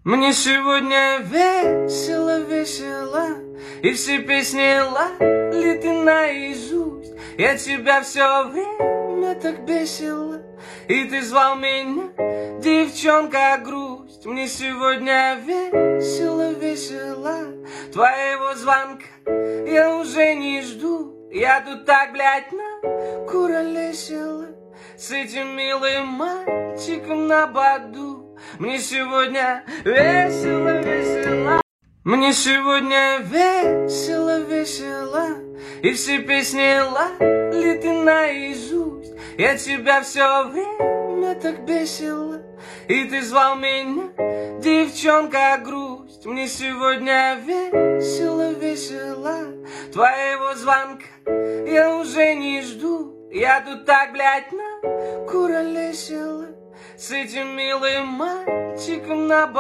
Мне сегодня весело, весело, и все песни лали ты наизусть. Я тебя все время так бесила, и ты звал меня, девчонка, грусть. Мне сегодня весело, весело, твоего звонка я уже не жду. Я тут так, блядь, накуролесила с этим милым мальчиком на боду. Мне сегодня весело, весело. Мне сегодня весело, весело, и все песни лали ты наизусть. Я тебя все время так бесила, и ты звал меня, девчонка, грусть. Мне сегодня весело, весело, твоего звонка я уже не жду. Я тут так, блядь, накуролесила с этим милым мальчиком на боду.